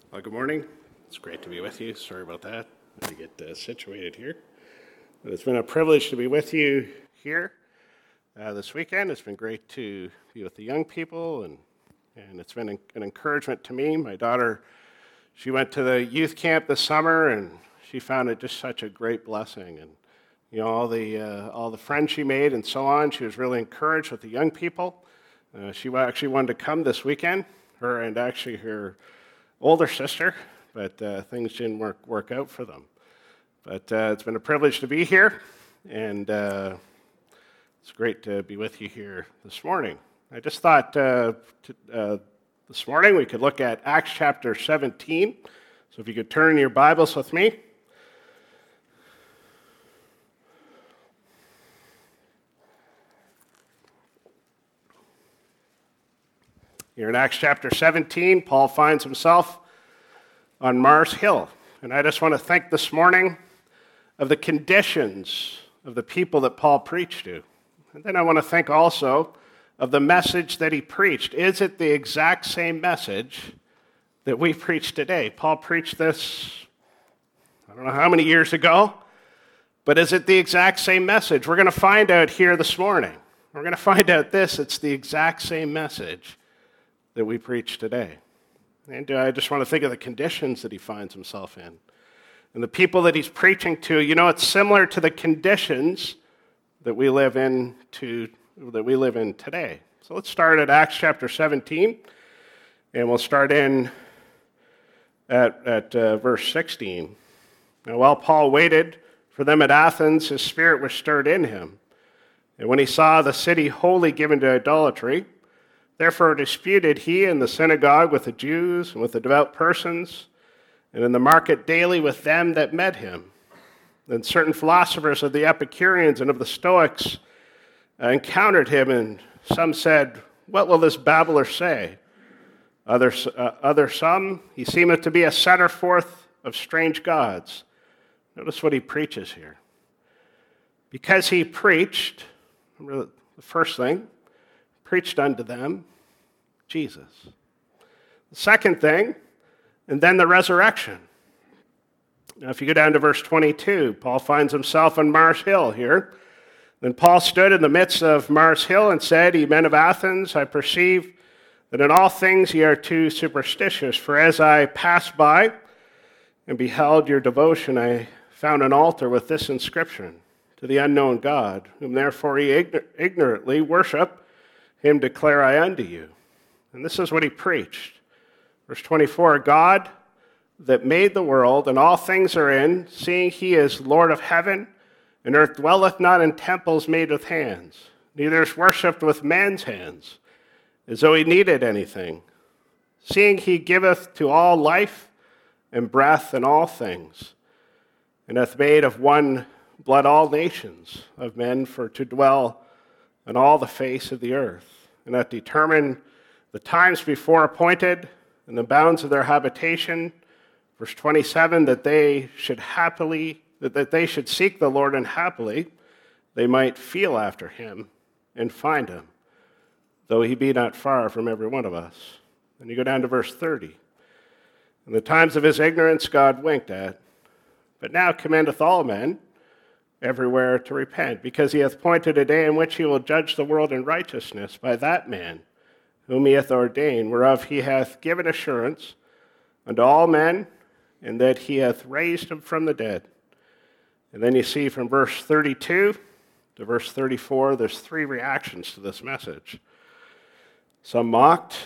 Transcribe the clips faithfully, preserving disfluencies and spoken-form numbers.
Well, good morning. It's great to be with you. Sorry about that. Let me get uh, situated here. But it's been a privilege to be with you here uh, this weekend. It's been great to be with the young people, and, and it's been an, an encouragement to me. My daughter, she went to the youth camp this summer, and she found it just such a great blessing. And you know, all the uh, all the friends she made and so on. She was really encouraged with the young people. Uh, she actually wanted to come this weekend. Her and actually her older sister, but uh, things didn't work work out for them. But uh, it's been a privilege to be here, and uh, it's great to be with you here this morning. I just thought uh, to, uh, this morning we could look at Acts chapter seventeen. So if you could turn your Bibles with me. Here in Acts chapter seventeen, Paul finds himself on Mars Hill. And I just want to think this morning of the conditions of the people that Paul preached to. And then I want to think also of the message that he preached. Is it the exact same message that we preach today? Paul preached this, I don't know how many years ago, but is it the exact same message? We're going to find out here this morning. We're going to find out this, it's the exact same message that we preach today. And I just want to think of the conditions that he finds himself in. And the people that he's preaching to, you know, it's similar to the conditions that we live in to, that we live in today. So let's start at Acts chapter seventeen, and we'll start in at, at uh, verse sixteen. Now, while Paul waited for them at Athens, his spirit was stirred in him. And when he saw the city wholly given to idolatry, therefore disputed he in the synagogue with the Jews and with the devout persons, and in the market daily with them that met him. Then certain philosophers of the Epicureans and of the Stoics uh, encountered him, and some said, "What will this babbler say?" Others, uh, other some, he seemeth to be a setter forth of strange gods. Notice what he preaches here. Because he preached, remember the first thing, preached unto them Jesus. The second thing, and then the resurrection. Now, if you go down to verse twenty-two, Paul finds himself on Mars Hill here. Then Paul stood in the midst of Mars Hill and said, Ye men of Athens, I perceive that in all things ye are too superstitious. For as I passed by and beheld your devotion, I found an altar with this inscription, To the unknown God, whom therefore ye ignor- ignorantly worship, him declare I unto you. And this is what he preached. Verse twenty-four, God that made the world and all things are in, seeing he is Lord of heaven, and earth dwelleth not in temples made with hands, neither is worshipped with man's hands, as though he needed anything. Seeing he giveth to all life and breath and all things, and hath made of one blood all nations of men for to dwell on all the face of the earth, and hath determined the times before appointed and the bounds of their habitation. Verse twenty-seven, that they should happily, that, that they should seek the Lord, and happily they might feel after him and find him, though he be not far from every one of us. And you go down to verse thirty. In the times of his ignorance God winked at, but now commendeth all men everywhere to repent, because he hath appointed a day in which he will judge the world in righteousness by that man whom he hath ordained, whereof he hath given assurance unto all men, and that he hath raised him from the dead. And then you see from verse thirty-two to verse thirty-four, there's three reactions to this message. Some mocked.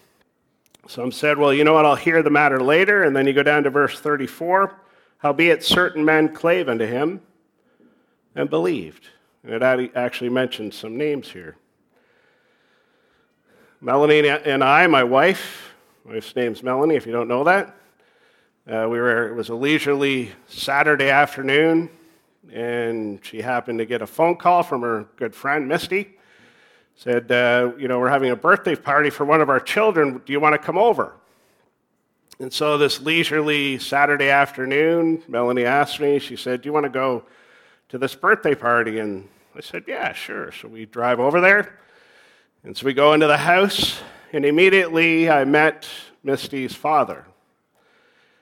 Some said, well, you know what, I'll hear the matter later. And then you go down to verse thirty-four, howbeit certain men clave unto him and believed. And it actually mentions some names here. Melanie and I, my wife, my wife's name's Melanie, if you don't know that, uh, we were, it was a leisurely Saturday afternoon, and she happened to get a phone call from her good friend, Misty. Said, uh, you know, we're having a birthday party for one of our children. Do you want to come over? And so this leisurely Saturday afternoon, Melanie asked me, she said, do you want to go to this birthday party? And I said, yeah, sure. So we drive over there. And so we go into the house, and immediately I met Misty's father.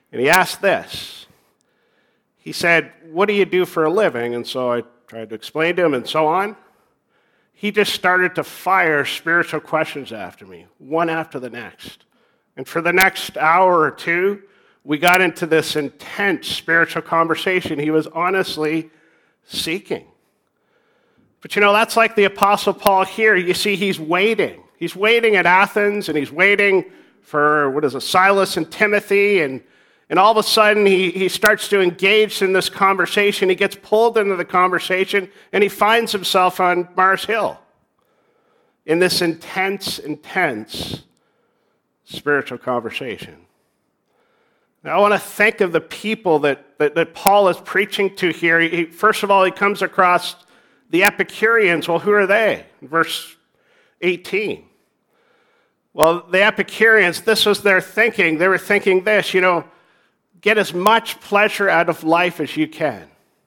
And he asked this. He said, "What do you do for a living?" And so I tried to explain to him and so on. He just started to fire spiritual questions after me, one after the next. And for the next hour or two, we got into this intense spiritual conversation he was honestly seeking. But you know, that's like the Apostle Paul here. You see, he's waiting. He's waiting at Athens, and he's waiting for, what is it, Silas and Timothy, and, and all of a sudden he, he starts to engage in this conversation. He gets pulled into the conversation, and he finds himself on Mars Hill in this intense, intense spiritual conversation. Now, I want to think of the people that, that, that Paul is preaching to here. He, first of all, he comes across the Epicureans. Well, who are they? Verse eighteen. Well, the Epicureans, this was their thinking. They were thinking this, you know, get as much pleasure out of life as you can.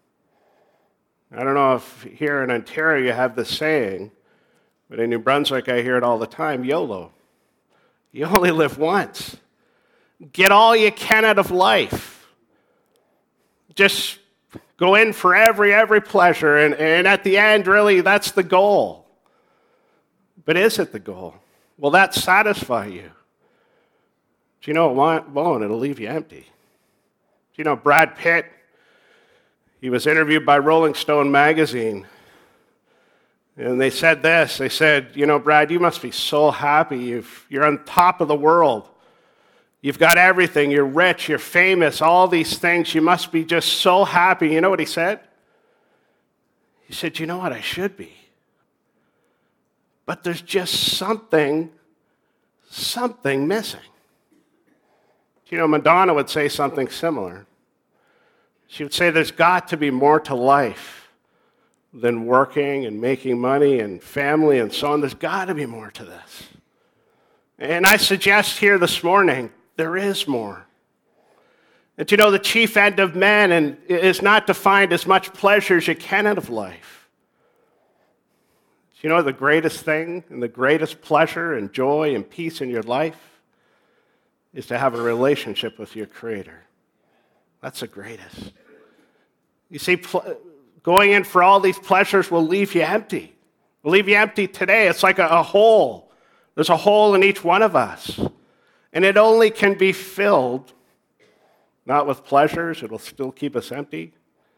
I don't know if here in Ontario you have this saying, but in New Brunswick I hear it all the time, YOLO. You only live once. Get all you can out of life. Just go in for every, every pleasure, and, and at the end, really, that's the goal. But is it the goal? Will that satisfy you? Do you know it won't? It'll leave you empty. Do you know Brad Pitt? He was interviewed by Rolling Stone magazine, and they said this. They said, you know, Brad, you must be so happy. You've, you're on top of the world. You've got everything. You're rich. You're famous. All these things. You must be just so happy. You know what he said? He said, you know what? I should be. But there's just something, something missing. You know, Madonna would say something similar. She would say there's got to be more to life than working and making money and family and so on. There's got to be more to this. And I suggest here this morning, there is more. And you know, the chief end of man and is not to find as much pleasure as you can out of life. You know, the greatest thing and the greatest pleasure and joy and peace in your life is to have a relationship with your Creator. That's the greatest. You see, pl- going in for all these pleasures will leave you empty. Will leave you empty today. It's like a, a hole. There's a hole in each one of us. And it only can be filled, not with pleasures, it'll still keep us empty,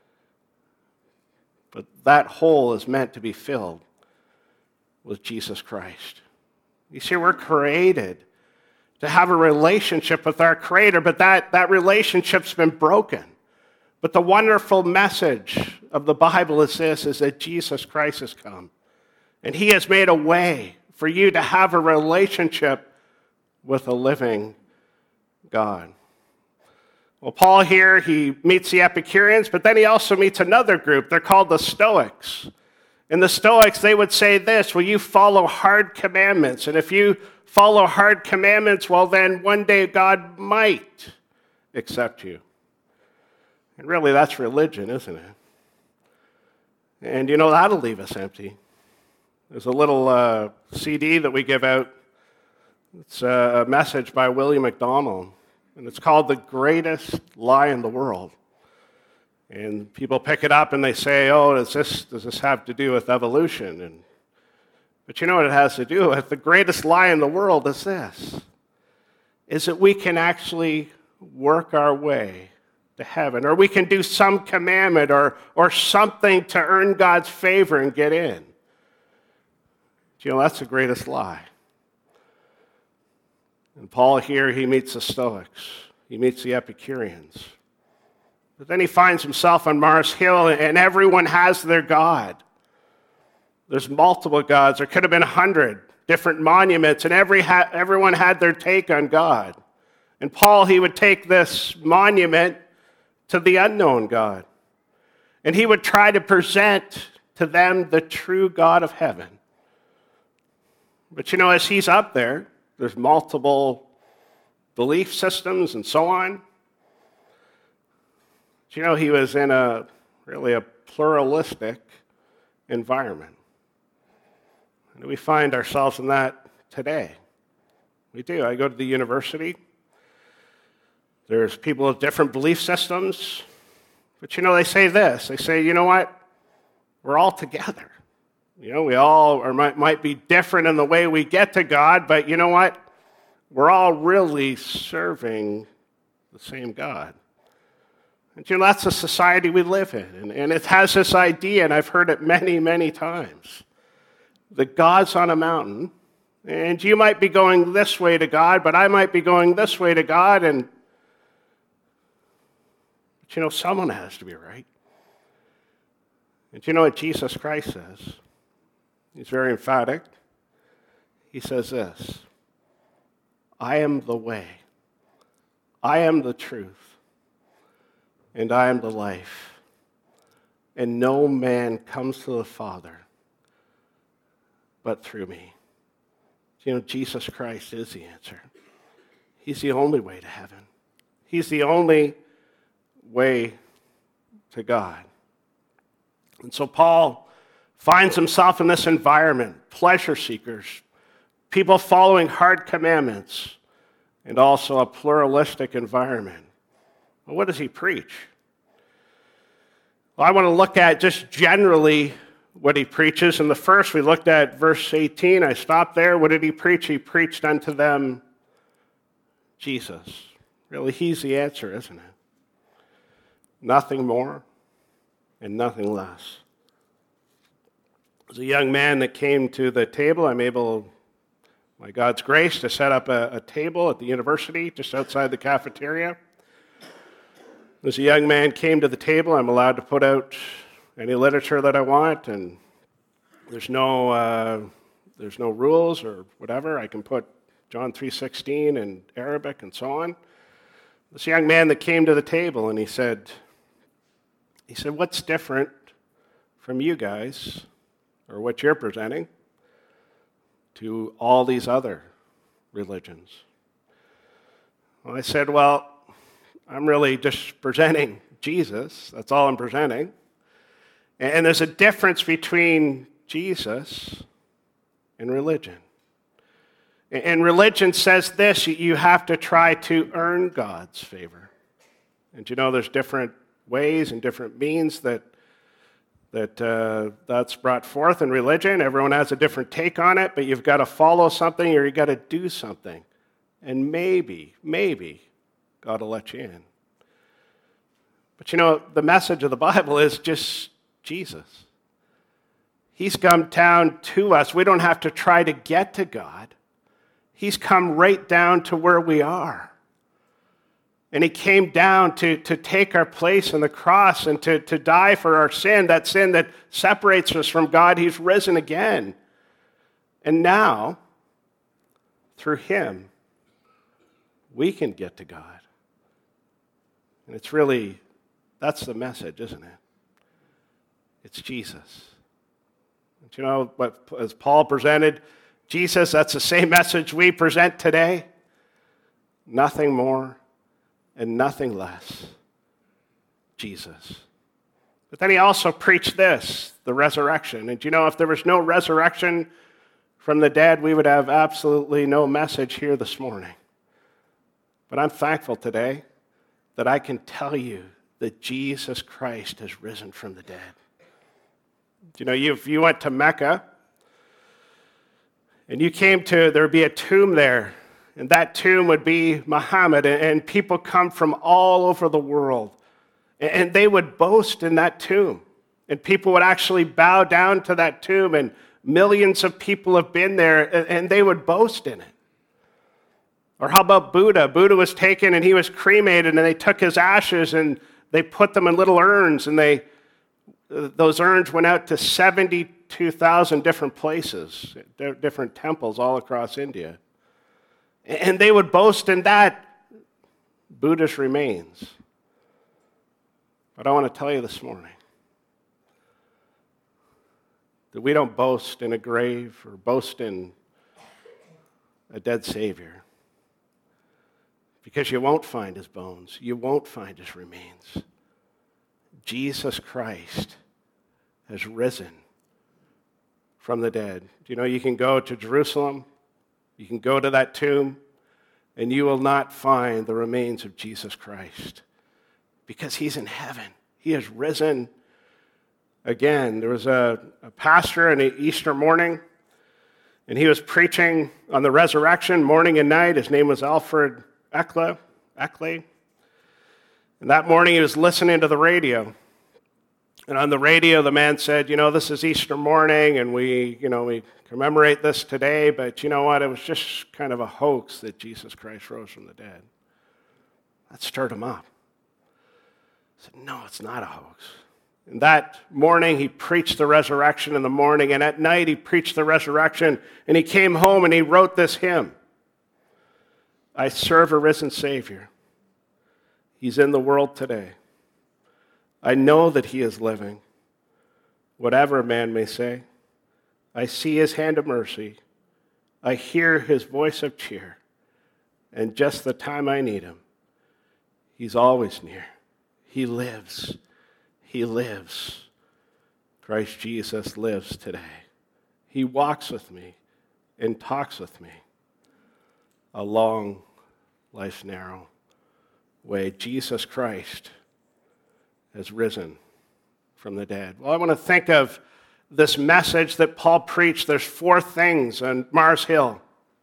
but that hole is meant to be filled with Jesus Christ. You see, we're created to have a relationship with our Creator, but that, that relationship's been broken. But the wonderful message of the Bible is this, is that Jesus Christ has come, and He has made a way for you to have a relationship with a living God. Well, Paul here, he meets the Epicureans, but then he also meets another group. They're called the Stoics. And the Stoics, they would say this, well, you follow hard commandments. And if you follow hard commandments, well, then one day God might accept you. And really, that's religion, isn't it? And you know, that'll leave us empty. There's a little uh, C D that we give out. It's a message by William MacDonald, and it's called The Greatest Lie in the World. And people pick it up and they say, oh, does this, does this have to do with evolution? And, but you know what it has to do with? The greatest lie in the world is this, is that we can actually work our way to heaven, or we can do some commandment or, or something to earn God's favor and get in. You know, that's the greatest lie. And Paul here, he meets the Stoics. He meets the Epicureans. But then he finds himself on Mars Hill, and everyone has their God. There's multiple gods. There could have been a hundred different monuments, and every ha- everyone had their take on God. And Paul, he would take this monument to the unknown God, and he would try to present to them the true God of heaven. But you know, as he's up there, there's multiple belief systems and so on. But you know, he was in a really a pluralistic environment. And we find ourselves in that today. We do. I go to the university. There's people with different belief systems. But, you know, they say this. They say, you know what? We're all together. You know, we all or might, might be different in the way we get to God, but you know what? We're all really serving the same God. And, you know, that's the society we live in. And, and it has this idea, and I've heard it many, many times, that God's on a mountain, and you might be going this way to God, but I might be going this way to God, and but you know, someone has to be right. And you know what Jesus Christ says? He's very emphatic. He says this, I am the way, I am the truth, and I am the life. And no man comes to the Father but through me. You know, Jesus Christ is the answer. He's the only way to heaven. He's the only way to God. And so Paul finds himself in this environment, pleasure seekers, people following hard commandments, and also a pluralistic environment. Well, what does he preach? Well, I want to look at just generally what he preaches. In the first, we looked at verse eighteen. I stopped there. What did he preach? He preached unto them Jesus. Really, he's the answer, isn't it? Nothing more and nothing less. As a young man that came to the table, I'm able, by God's grace, to set up a, a table at the university just outside the cafeteria. As a young man came to the table, I'm allowed to put out any literature that I want, and there's no uh, there's no rules or whatever. I can put John three sixteen in Arabic and so on. This young man that came to the table, and he said, he said, what's different from you guys, or what you're presenting, to all these other religions? Well, I said, well, I'm really just presenting Jesus. That's all I'm presenting. And there's a difference between Jesus and religion. And religion says this, you have to try to earn God's favor. And you know, there's different ways and different means that that uh, that's brought forth in religion. Everyone has a different take on it, but you've got to follow something or you've got to do something. And maybe, maybe God will let you in. But you know, the message of the Bible is just Jesus. He's come down to us. We don't have to try to get to God. He's come right down to where we are. And he came down to, to take our place on the cross and to, to die for our sin, that sin that separates us from God. He's risen again. And now, through him, we can get to God. And it's really, that's the message, isn't it? It's Jesus. And you know, what as Paul presented, Jesus, that's the same message we present today. Nothing more and nothing less. Jesus. But then he also preached this, the resurrection. And you know, if there was no resurrection from the dead, we would have absolutely no message here this morning. But I'm thankful today that I can tell you that Jesus Christ has risen from the dead. You know, if you went to Mecca and you came to, there would be a tomb there, and that tomb would be Muhammad, and people come from all over the world, and they would boast in that tomb, and people would actually bow down to that tomb, and millions of people have been there, and they would boast in it. Or how about Buddha? Buddha was taken and he was cremated, and they took his ashes and they put them in little urns, and they those urns went out to seventy-two thousand different places, different temples all across India. And they would boast in that Buddhist remains. But I want to tell you this morning that we don't boast in a grave or boast in a dead Savior. Because you won't find his bones. You won't find his remains. Jesus Christ has risen from the dead. You know, you can go to Jerusalem. You can go to that tomb. and you will not find the remains of Jesus Christ, because he's in heaven. He has risen again. There was a, a pastor on an Easter morning, and he was preaching on the resurrection morning and night. His name was Alfred Eckley. Eckley. And that morning he was listening to the radio. And on the radio, the man said, you know, this is Easter morning, and we, you know, we commemorate this today, but you know what? It was just kind of a hoax that Jesus Christ rose from the dead. That stirred him up. He said, no, it's not a hoax. And that morning, he preached the resurrection in the morning, and at night, he preached the resurrection, and he came home and he wrote this hymn. I serve a risen Savior. He's in the world today. I know that he is living. Whatever a man may say, I see his hand of mercy. I hear his voice of cheer. And just the time I need him, he's always near. He lives. He lives. Christ Jesus lives today. He walks with me and talks with me along life's narrow way. Jesus Christ has risen from the dead. Well, I want to think of this message that Paul preached. There's four things on Mars Hill.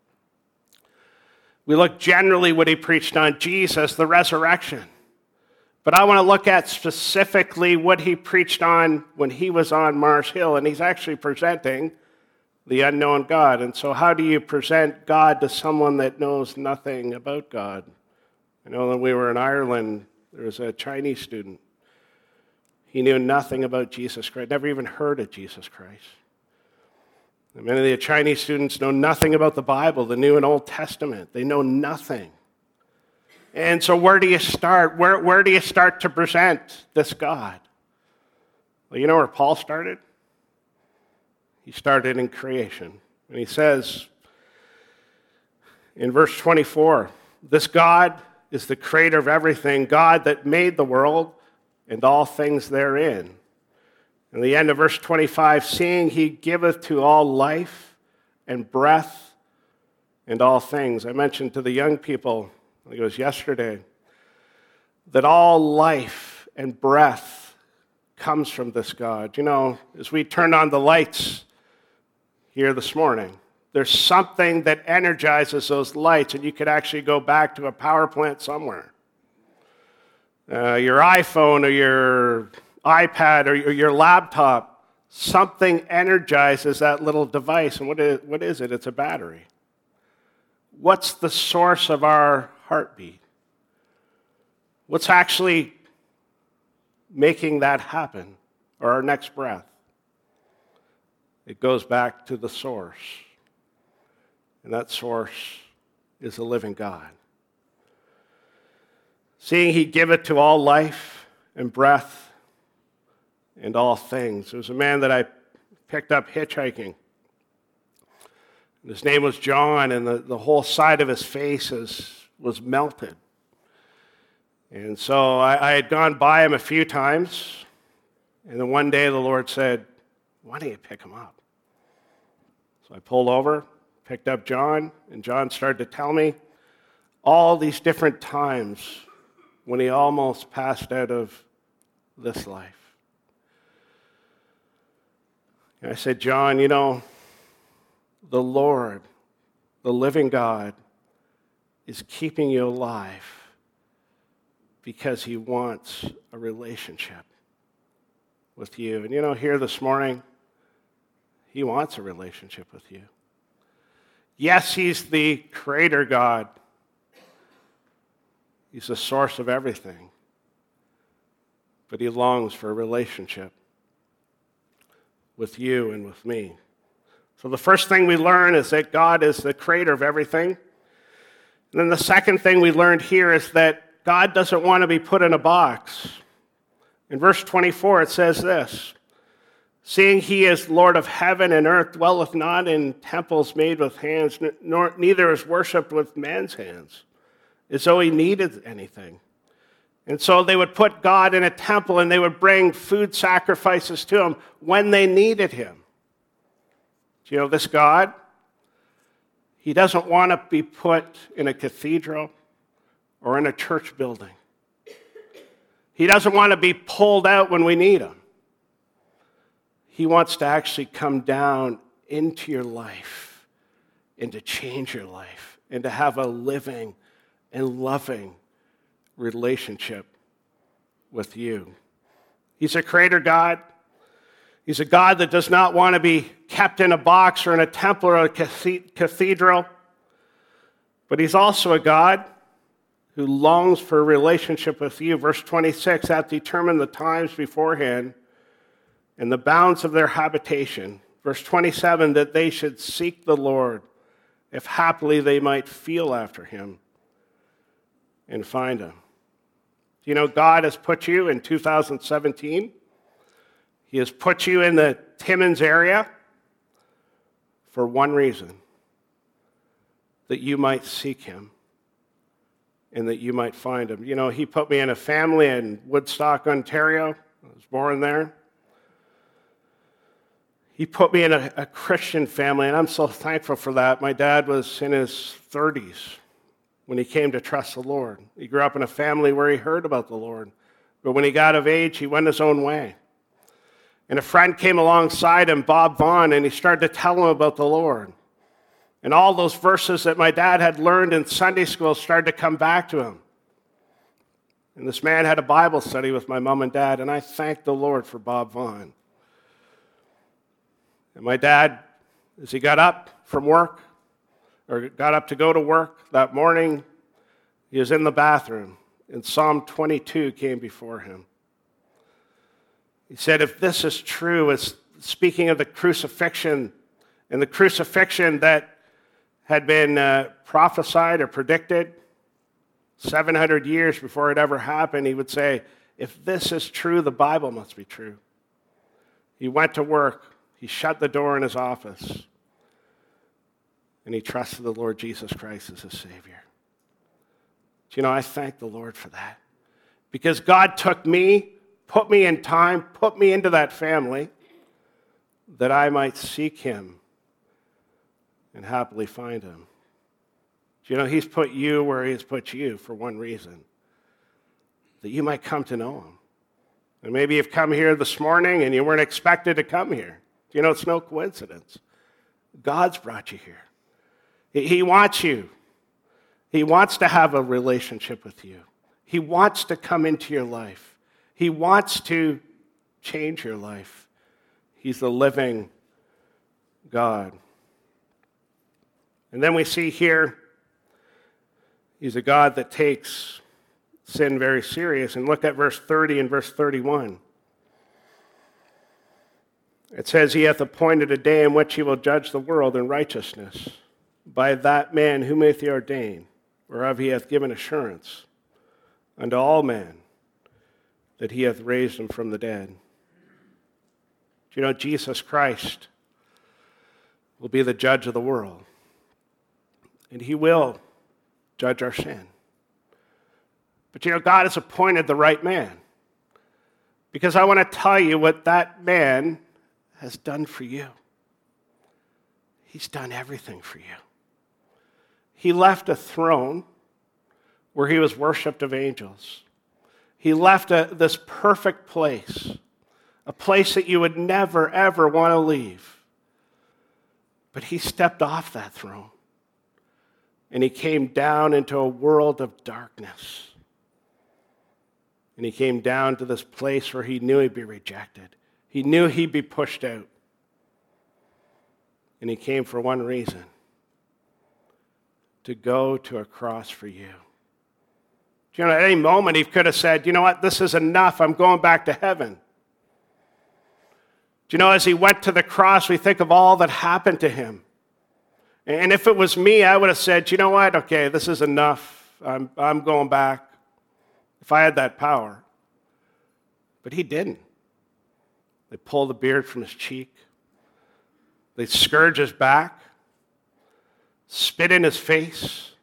We look generally what he preached on: Jesus, the resurrection. But I want to look at specifically what he preached on when he was on Mars Hill, and he's actually presenting the unknown God. And so how do you present God to someone that knows nothing about God? I know when we were in Ireland, there was a Chinese student. He knew nothing about Jesus Christ, never even heard of Jesus Christ. And many of the Chinese students know nothing about the Bible, the New and Old Testament. They know nothing. And so where do you start? Where, where do you start to present this God? Well, you know where Paul started? He started in creation. And he says in verse twenty-four, this God is the creator of everything, God that made the world and all things therein. And the end of verse twenty-five, seeing he giveth to all life and breath and all things. I mentioned to the young people, I think it was yesterday, that all life and breath comes from this God. You know, as we turned on the lights here this morning, there's something that energizes those lights, and you could actually go back to a power plant somewhere. Uh, your iPhone or your iPad or your, your laptop, something energizes that little device. And what is, what is it? It's a battery. What's the source of our heartbeat? What's actually making that happen, or our next breath? It goes back to the source. And that source is the living God. Seeing he giveth to all life and breath and all things. There was a man that I picked up hitchhiking. His name was John, and the, the whole side of his face is, was melted. And so I, I had gone by him a few times, and then one day the Lord said, why don't you pick him up? So I pulled over, picked up John, and John started to tell me all these different times when he almost passed out of this life. And I said, John, you know, the Lord, the living God, is keeping you alive because he wants a relationship with you. And you know, here this morning, he wants a relationship with you. Yes, he's the creator God. He's the source of everything. But he longs for a relationship with you and with me. So the first thing we learn is that God is the creator of everything. And then the second thing we learned here is that God doesn't want to be put in a box. In verse twenty-four, it says this, seeing he is Lord of heaven and earth, dwelleth not in temples made with hands, nor neither is worshipped with man's hands, as though he needed anything. And so they would put God in a temple, and they would bring food sacrifices to him when they needed him. Do you know this God? He doesn't want to be put in a cathedral or in a church building. He doesn't want to be pulled out when we need him. He wants to actually come down into your life and to change your life and to have a living and loving relationship with you. He's a creator God. He's a God that does not want to be kept in a box or in a temple or a cathedral. But he's also a God who longs for a relationship with you. Verse twenty-six, hath determined the times beforehand and the bounds of their habitation. Verse twenty-seven, that they should seek the Lord, if haply they might feel after him and find him. You know, God has put you in two thousand seventeen. He has put you in the Timmins area for one reason, that you might seek him and that you might find him. You know, he put me in a family in Woodstock, Ontario. I was born there. He put me in a, a Christian family, and I'm so thankful for that. My dad was in his thirties when he came to trust the Lord. He grew up in a family where he heard about the Lord. But when he got of age, he went his own way. And a friend came alongside him, Bob Vaughn, and he started to tell him about the Lord. And all those verses that my dad had learned in Sunday school started to come back to him. And this man had a Bible study with my mom and dad, and I thanked the Lord for Bob Vaughn. And my dad, as he got up from work, or got up to go to work that morning, he was in the bathroom, and Psalm twenty-two came before him. He said, if this is true, it's speaking of the crucifixion, and the crucifixion that had been uh, prophesied or predicted seven hundred years before it ever happened, he would say, if this is true, the Bible must be true. He went to work. He shut the door in his office, and he trusted the Lord Jesus Christ as his Savior. Do you know, I thank the Lord for that. Because God took me, put me in time, put me into that family, that I might seek him and happily find him. Do you know, he's put you where he has put you for one reason, that you might come to know him. And maybe you've come here this morning and you weren't expected to come here. Do you know, it's no coincidence. God's brought you here. He wants you. He wants to have a relationship with you. He wants to come into your life. He wants to change your life. He's the living God. And then we see here, he's a God that takes sin very serious. And look at verse thirty and verse thirty-one. It says, he hath appointed a day in which he will judge the world in righteousness by that man whom hath he ordained, whereof he hath given assurance unto all men that he hath raised him from the dead. Do you know, Jesus Christ will be the judge of the world, and he will judge our sin. But you know, God has appointed the right man, because I want to tell you what that man has done for you. He's done everything for you. He left a throne where he was worshipped of angels. He left a, this perfect place, a place that you would never, ever want to leave. But he stepped off that throne, and he came down into a world of darkness. And he came down to this place where he knew he'd be rejected. He knew he'd be pushed out. And he came for one reason, to go to a cross for you. You know, at any moment he could have said, you know what, this is enough, I'm going back to heaven. Do you know, as he went to the cross, we think of all that happened to him. And if it was me, I would have said, you know what, okay, this is enough, I'm, I'm going back, if I had that power. But he didn't. They pulled the beard from his cheek. They scourge his back, spit in his face,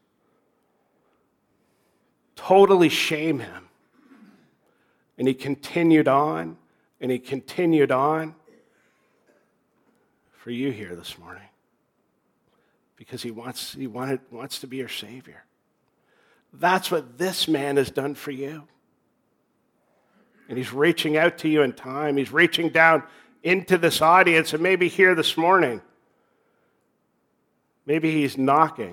totally shame him. And he continued on, and he continued on for you here this morning. because he wants, he wanted, wants to be your Savior. That's what this man has done for you. And he's reaching out to you in time. He's reaching down into this audience, and maybe here this morning, maybe he's knocking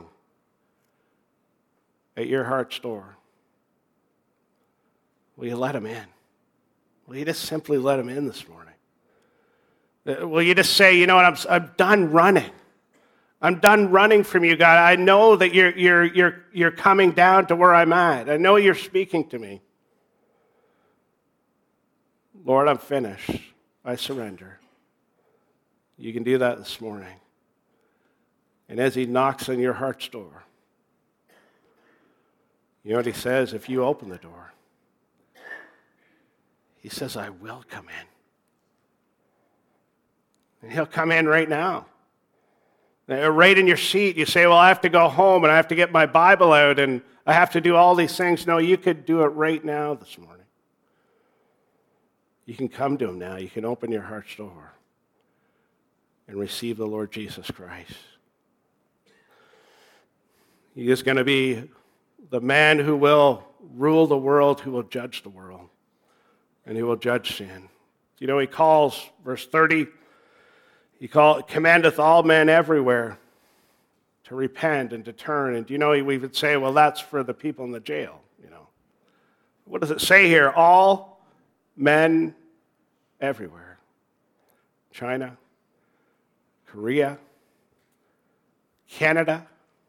at your heart's door. Will you let him in? Will you just simply let him in this morning? Will you just say, you know what, I'm, I'm done running. I'm done running from you, God. I know that you're, you're, you're, you're coming down to where I'm at. I know you're speaking to me. Lord, I'm finished. I surrender. You can do that this morning. And as he knocks on your heart's door, you know what he says? If you open the door, he says, I will come in. And he'll come in right now. Right in your seat, you say, well, I have to go home and I have to get my Bible out and I have to do all these things. No, you could do it right now this morning. You can come to him now. You can open your heart's door and receive the Lord Jesus Christ. He is going to be the man who will rule the world, who will judge the world, and who will judge sin. You know, he calls, verse thirty, he call, commandeth all men everywhere to repent and to turn. And do you know, we would say, well, that's for the people in the jail, you know. What does it say here? All men everywhere. China, Korea, Canada,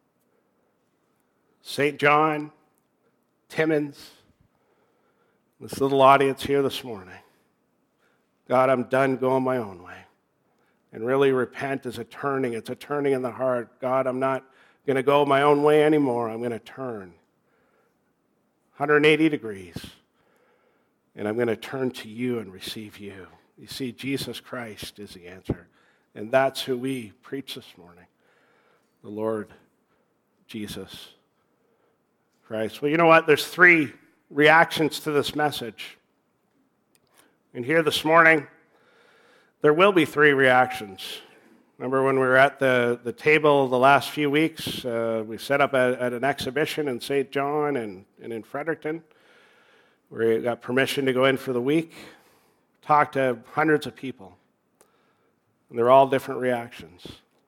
Saint John, Timmins, this little audience here this morning. God, I'm done going my own way. And really repent is a turning. It's a turning in the heart. God, I'm not going to go my own way anymore. I'm going to turn one hundred eighty degrees. And I'm going to turn to you and receive you. You see, Jesus Christ is the answer. And that's who we preach this morning. The Lord Jesus Christ. Well, you know what? There's three reactions to this message. And here this morning, there will be three reactions. Remember when we were at the, the table the last few weeks, uh, we set up a, at an exhibition in Saint John and, and in Fredericton. We got permission to go in for the week, talk to hundreds of people. And they're all different reactions.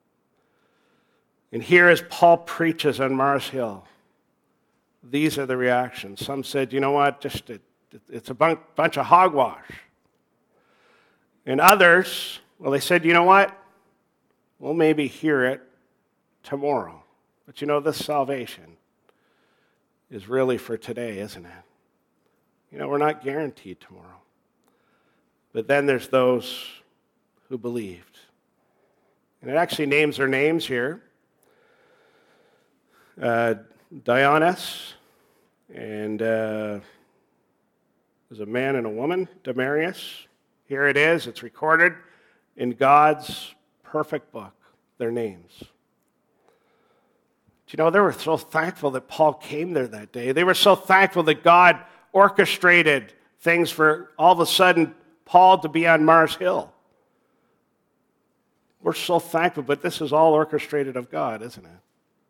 And here as Paul preaches on Mars Hill, these are the reactions. Some said, you know what, just it, it's a bunch, bunch of hogwash. And others, well, they said, you know what? We'll maybe hear it tomorrow. But you know, this salvation is really for today, isn't it? You know, we're not guaranteed tomorrow. But then there's those who believed. And it actually names their names here. Uh, Dionys, and uh, there's a man and a woman, Demarius. Here it is. It's recorded in God's perfect book, their names. Do you know, they were so thankful that Paul came there that day. They were so thankful that God orchestrated things for all of a sudden Paul to be on Mars Hill. We're so thankful, but this is all orchestrated of God, isn't it?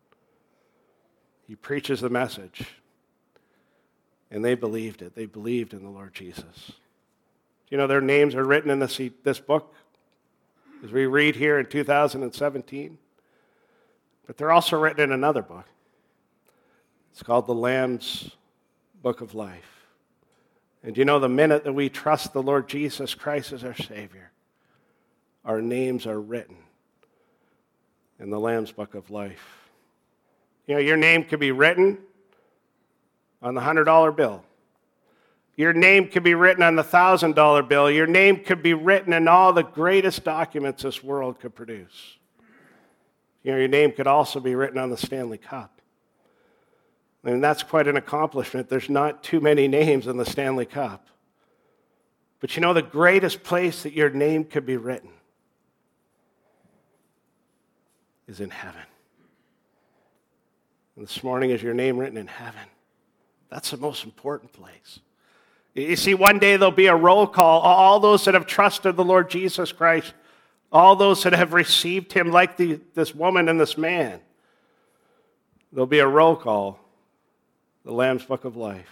He preaches the message, and they believed it. They believed in the Lord Jesus. You know, their names are written in this, this book, as we read here in two thousand seventeen. But they're also written in another book. It's called the Lamb's Book of Life. And you know, the minute that we trust the Lord Jesus Christ as our Savior, our names are written in the Lamb's Book of Life. You know, your name could be written on the one hundred dollar bill. Your name could be written on the one thousand dollar bill. Your name could be written in all the greatest documents this world could produce. You know, your name could also be written on the Stanley Cup. And that's quite an accomplishment. There's not too many names in the Stanley Cup. But you know, the greatest place that your name could be written is in heaven. And this morning is your name written in heaven. That's the most important place. You see, one day there'll be a roll call. All those that have trusted the Lord Jesus Christ, all those that have received him like the, this woman and this man, There'll be a roll call, the Lamb's Book of Life.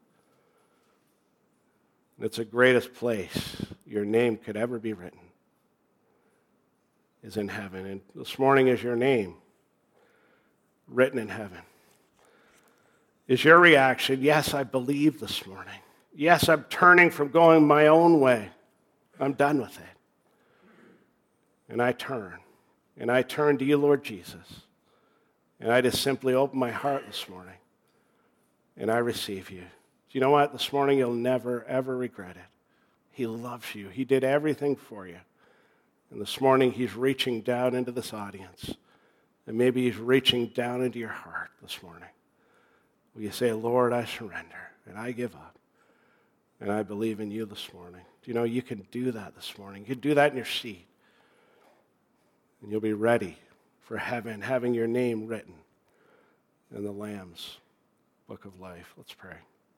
And it's the greatest place your name could ever be written, is in heaven. And this morning is your name written in heaven. Is your reaction, yes, I believe this morning. Yes, I'm turning from going my own way. I'm done with it. And I turn. And I turn to you, Lord Jesus. And I just simply open my heart this morning. And I receive you. You know what? This morning you'll never, ever regret it. He loves you. He did everything for you. And this morning he's reaching down into this audience. And maybe he's reaching down into your heart this morning. Will you say, Lord, I surrender and I give up. And I believe in you this morning. Do you know you can do that this morning? You can do that in your seat. And you'll be ready for heaven, having your name written in the Lamb's Book of Life. Let's pray.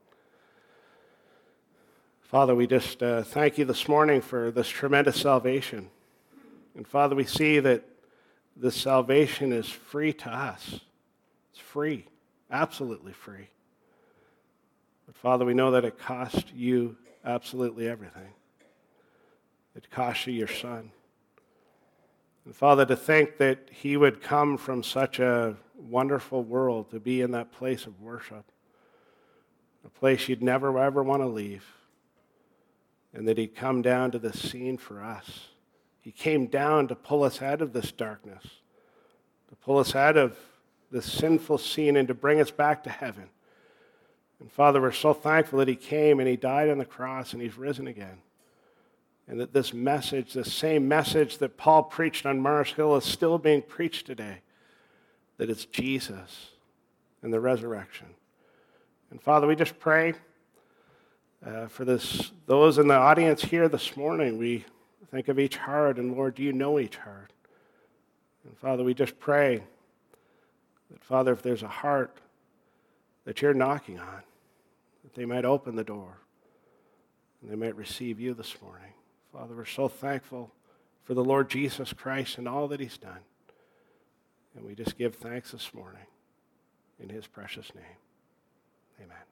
Father, we just uh, thank you this morning for this tremendous salvation. And Father, we see that this salvation is free to us. It's free, absolutely free. But Father, we know that it cost you absolutely everything. It cost you your Son. And Father, to think that he would come from such a wonderful world to be in that place of worship, a place you'd never ever want to leave, and that he'd come down to this scene for us. He came down to pull us out of this darkness, to pull us out of this sinful scene and to bring us back to heaven. And Father, we're so thankful that he came and he died on the cross and he's risen again. And that this message, this same message that Paul preached on Mars Hill is still being preached today. That it's Jesus and the resurrection. And Father, we just pray uh, for this, those in the audience here this morning. We think of each heart, and Lord, you know each heart. And Father, we just pray that, Father, if there's a heart that you're knocking on, that they might open the door and they might receive you this morning. Father, we're so thankful for the Lord Jesus Christ and all that he's done. And we just give thanks this morning in his precious name. Amen.